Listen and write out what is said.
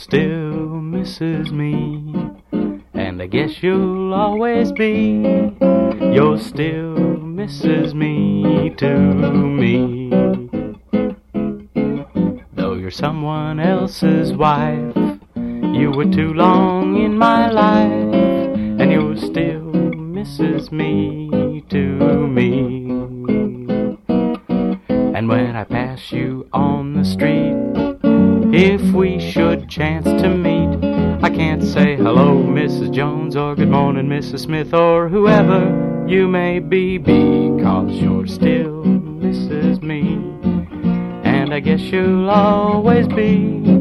still Mrs. Me, and I guess you'll always be. You're still Mrs. Me to me. Though you're someone else's wife, you were too long in my life, and you're still Mrs. Me to me. And when I pass you on the street, if we should chance to meet, I can't say hello, Mrs. Jones, or good morning, Mrs. Smith, or whoever you may be, because you're still Mrs. Me, and I guess you'll always be.